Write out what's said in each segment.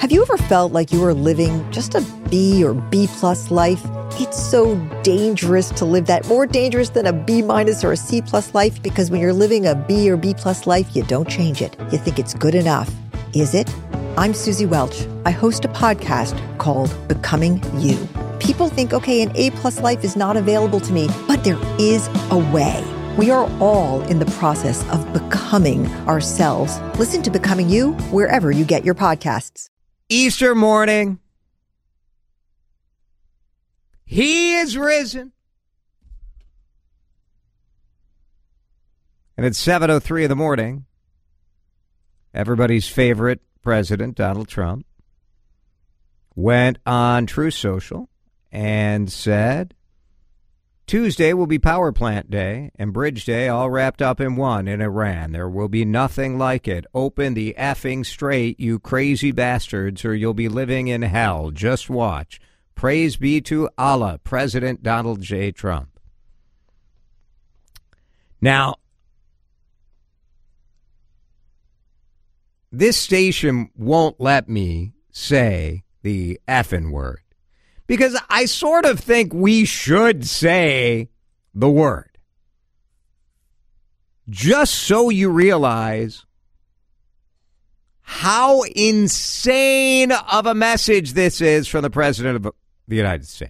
Have you ever felt like you were living just a B or B plus life? It's so dangerous to live that, more dangerous than a B minus or a C plus life, because when you're living a B or B plus life, you don't change it. You think it's good enough. Is it? I'm Susie Welch. I host a podcast called Becoming You. People think, okay, an A plus life is not available to me, but there is a way. We are all in the process of becoming ourselves. Listen to Becoming You wherever you get your podcasts. Easter morning. He is risen. And it's 7:03 in the morning. Everybody's favorite president, Donald Trump, went on Truth Social and said, Tuesday will be Power Plant Day and Bridge Day all wrapped up in one in Iran. There will be nothing like it. Open the effing straight, you crazy bastards, or you'll be living in hell. Just watch. Praise be to Allah, President Donald J. Trump. Now, this station won't let me say the effing word, because I sort of think we should say the word, just so you realize how insane of a message this is from the President of the United States.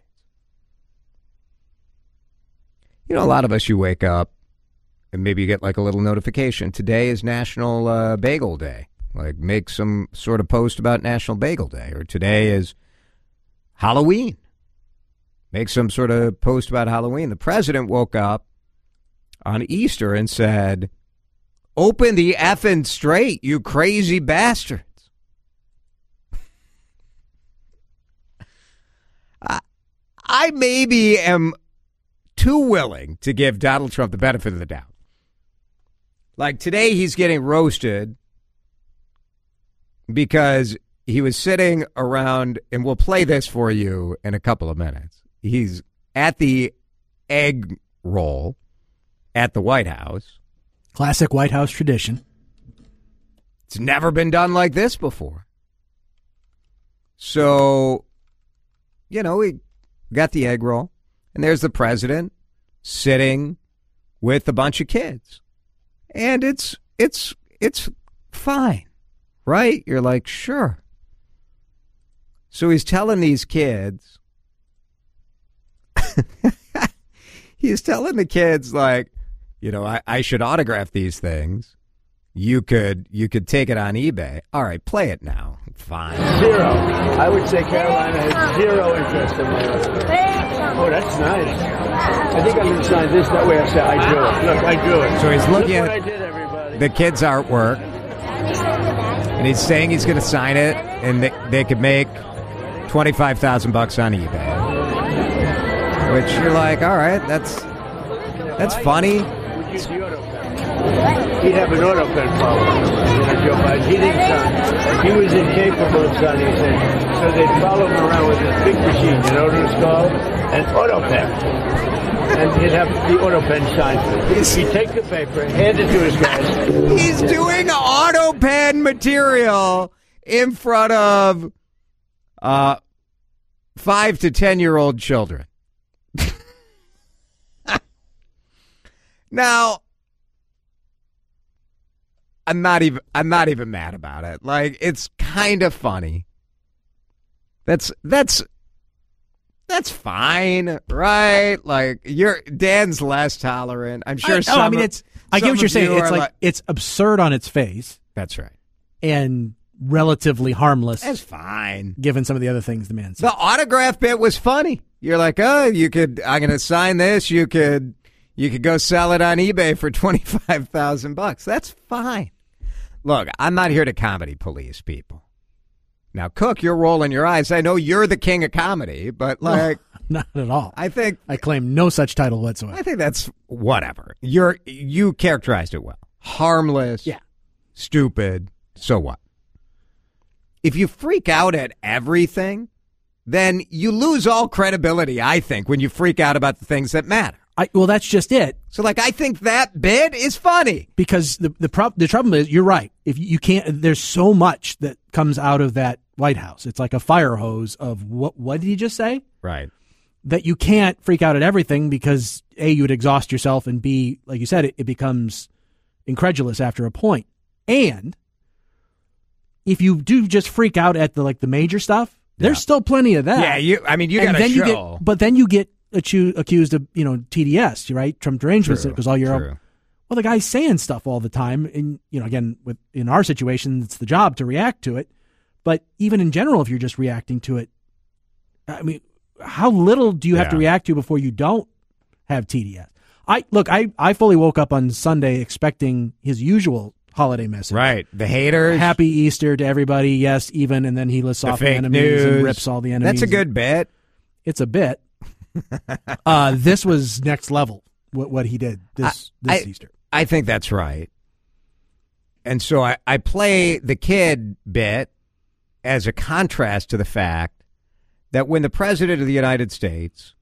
You know, a lot of us, you wake up and maybe you get like a little notification. Today is National Bagel Day. Like, make some sort of post about National Bagel Day. Or today is Halloween. Make some sort of post about Halloween. The president woke up on Easter and said, open the effing straight, you crazy bastards. I maybe am too willing to give Donald Trump the benefit of the doubt. Like, today he's getting roasted because he was sitting around, and we'll play this for you in a couple of minutes. He's at the egg roll at the White House. Classic White House tradition. It's never been done like this before. So, you know, we got the egg roll, and there's the president sitting with a bunch of kids. And it's fine. Right? You're like, sure. So he's telling these kids, he's telling the kids, like, you know, I should autograph these things. You could take it on eBay. All right, play it now. Fine. Zero. I would say Carolina has zero interest in my autograph. Oh, that's nice. I think I'm going to sign this. That way I say I drew it. Look, I drew it. So he's looking Look at what I did, everybody. the kid's artwork. And he's saying he's going to sign it, and they could make $25,000 on eBay. Which you're like, all right, that's funny. He'd have an auto pen problem. Joe Biden. He didn't sign. He was incapable of signing. So they'd follow him around with this big machine. You know what it was called? An auto pen. And he'd have the auto pen signed. He'd take the paper, hand it to his guys. He's doing auto pen material in front of 5 to 10-year-old children. Now, I'm not even mad about it. Like, it's kind of funny. That's fine, right? Like, Dan's less tolerant. I'm sure. I get what you're saying. It's like it's absurd on its face. That's right. And relatively harmless. That's fine. Given some of the other things the man said. The autograph bit was funny. You're like, oh, I'm going to sign this. You could go sell it on eBay for $25,000. That's fine. Look, I'm not here to comedy police people. Now, Cook, you're rolling your eyes. I know you're the king of comedy, but like, no, not at all. I think I claim no such title whatsoever. I think that's whatever. You characterized it well. Harmless. Yeah. Stupid. So what? If you freak out at everything, then you lose all credibility, I think, when you freak out about the things that matter. Well, that's just it. So, I think that bit is funny. Because the trouble is, you're right. If you can't, there's so much that comes out of that White House. It's like a fire hose of what did he just say? Right. That you can't freak out at everything because A, you would exhaust yourself, and B, like you said, it becomes incredulous after a point. And if you do just freak out at the major stuff, there's still plenty of that. Yeah, you got to show. But then you get accused of, TDS, right? Trump derangement, because all your well, the guy's saying stuff all the time, and again, in our situation, it's the job to react to it. But even in general, if you're just reacting to it, I mean, how little do you have to react to before you don't have TDS? I fully woke up on Sunday expecting his usual holiday message. Right. The haters. Happy Easter to everybody. Yes, even. And then he lists off the enemies news. And rips all the enemies. That's a good bit. It's a bit. This was next level, what he did this Easter. I think that's right. And so I play the kid bit as a contrast to the fact that when the President of the United States...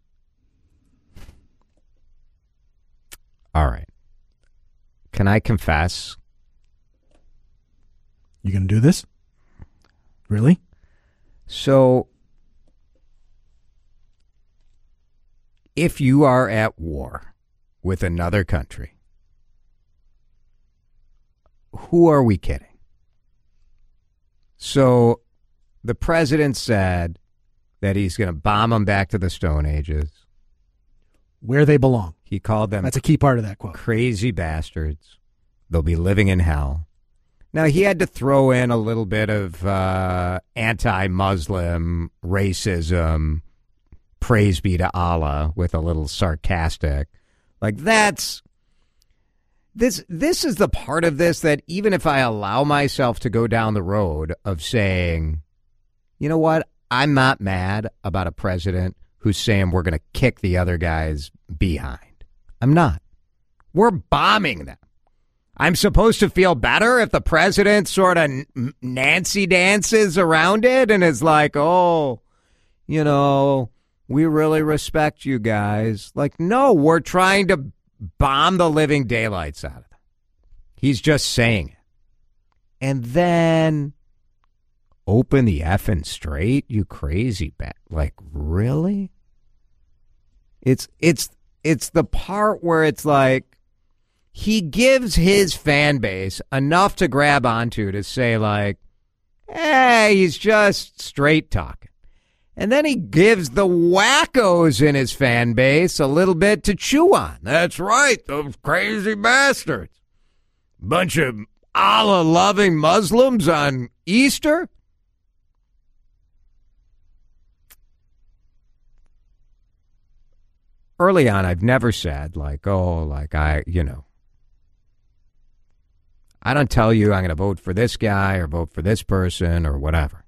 All right. Can I confess? You going to do this? Really? So, if you are at war with another country, who are we kidding? So, the president said that he's going to bomb them back to the Stone Ages. Where they belong. He called them... That's a key part of that quote. Crazy bastards. They'll be living in hell. Now, he had to throw in a little bit of anti-Muslim racism, praise be to Allah, with a little sarcastic. That's... This is the part of this that even if I allow myself to go down the road of saying, you know what, I'm not mad about a president who's saying we're going to kick the other guy's behind. I'm not. We're bombing them. I'm supposed to feel better if the president sort of Nancy dances around it and is like, oh, we really respect you guys. No, we're trying to bomb the living daylights out of them. He's just saying it. And then open the effing straight, you crazy bat. Really? It's the part where it's he gives his fan base enough to grab onto to say hey, he's just straight talking. And then he gives the wackos in his fan base a little bit to chew on. That's right, those crazy bastards. Bunch of Allah-loving Muslims on Easter. Early on, I've never said, I don't tell you I'm going to vote for this guy or vote for this person or whatever.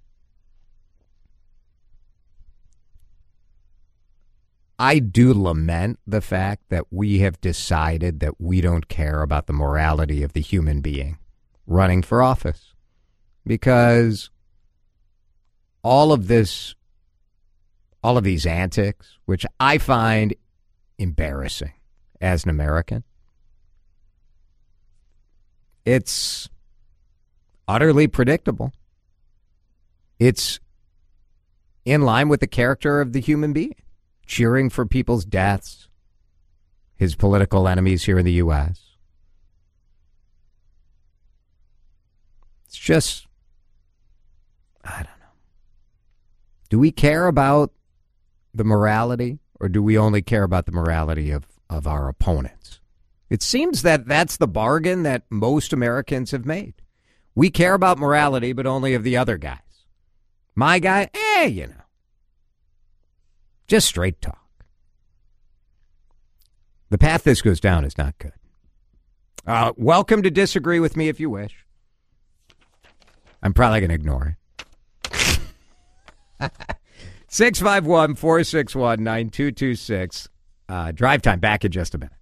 I do lament the fact that we have decided that we don't care about the morality of the human being running for office, because all of these antics, which I find embarrassing as an American, it's utterly predictable. It's in line with the character of the human being. Cheering for people's deaths, his political enemies here in the U.S. It's just, I don't know. Do we care about the morality, or do we only care about the morality of our opponents? It seems that that's the bargain that most Americans have made. We care about morality, but only of the other guys. My guy, just straight talk. The path this goes down is not good. Welcome to disagree with me if you wish. I'm probably going to ignore it. 651-461-9226. Drive time back in just a minute.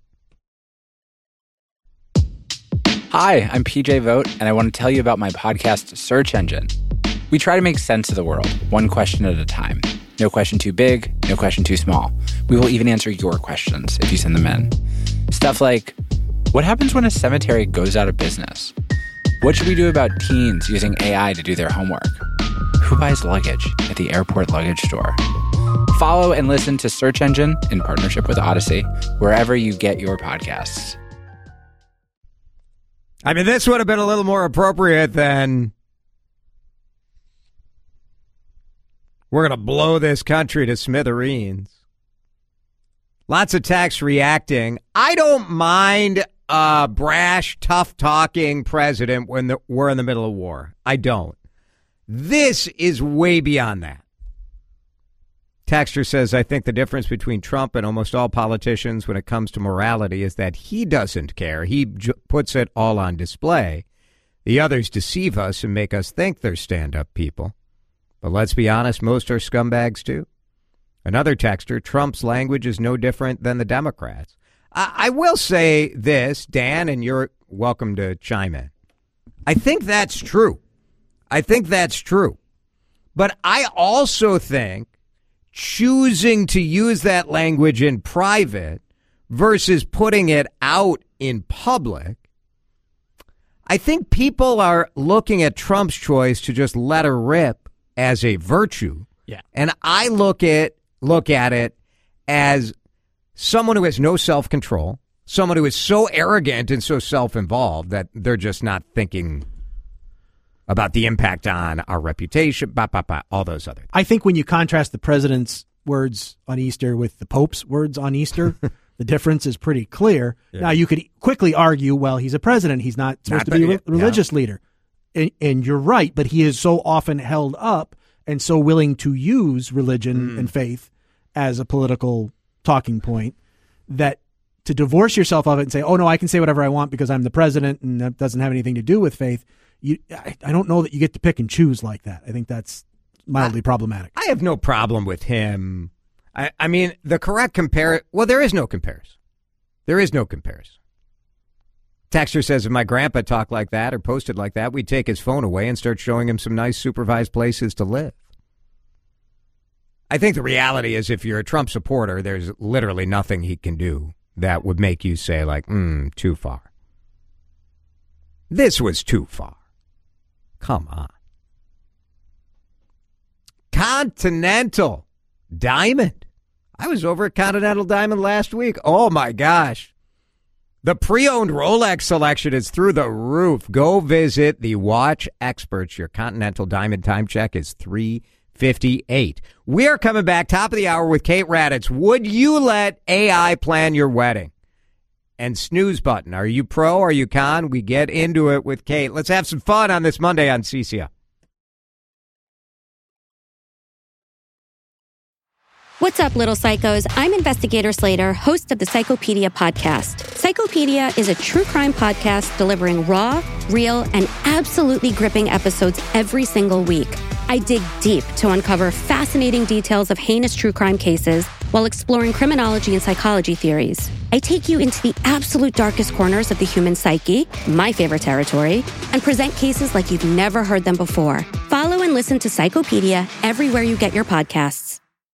Hi, I'm PJ Vogt, and I want to tell you about my podcast, Search Engine. We try to make sense of the world, one question at a time. No question too big, no question too small. We will even answer your questions if you send them in. Stuff like, what happens when a cemetery goes out of business? What should we do about teens using AI to do their homework? Who buys luggage at the airport luggage store? Follow and listen to Search Engine in partnership with Odyssey, wherever you get your podcasts. I mean, this would have been a little more appropriate than we're going to blow this country to smithereens. Lots of texts reacting. I don't mind a brash, tough-talking president when we're in the middle of war. I don't. This is way beyond that. Texter says, I think the difference between Trump and almost all politicians when it comes to morality is that he doesn't care. He puts it all on display. The others deceive us and make us think they're stand-up people. But let's be honest, most are scumbags too. Another texter, Trump's language is no different than the Democrats. I will say this, Dan, and you're welcome to chime in. I think that's true. But I also think choosing to use that language in private versus putting it out in public, I think people are looking at Trump's choice to just let her rip as a virtue. Yeah. And I look at it as someone who has no self-control, someone who is so arrogant and so self-involved that they're just not thinking about the impact on our reputation, all those other things. I think when you contrast the president's words on Easter with the Pope's words on Easter, the difference is pretty clear. Yeah. Now, you could quickly argue, well, he's a president. He's not supposed to be a religious leader. And you're right, but he is so often held up and so willing to use religion and faith as a political talking point that to divorce yourself of it and say, oh, no, I can say whatever I want because I'm the president and that doesn't have anything to do with faith. I don't know that you get to pick and choose like that. I think that's mildly problematic. I have no problem with him. I mean, the correct well, there is no comparison. Texter says if my grandpa talked like that or posted like that, we'd take his phone away and start showing him some nice supervised places to live. I think the reality is if you're a Trump supporter, there's literally nothing he can do that would make you say like, too far. This was too far. Come on. Continental Diamond. I was over at Continental Diamond last week. Oh, my gosh. The pre-owned Rolex selection is through the roof. Go visit the watch experts. Your Continental Diamond time check is $358. We are coming back top of the hour with Kate Raddatz. Would you let AI plan your wedding? And snooze button. Are you pro? Are you con? We get into it with Kate. Let's have some fun on this Monday on CCO. What's up, little psychos? I'm Investigator Slater, host of the Psychopedia podcast. Psychopedia is a true crime podcast delivering raw, real, and absolutely gripping episodes every single week. I dig deep to uncover fascinating details of heinous true crime cases while exploring criminology and psychology theories. I take you into the absolute darkest corners of the human psyche, my favorite territory, and present cases like you've never heard them before. Follow and listen to Psychopedia everywhere you get your podcasts.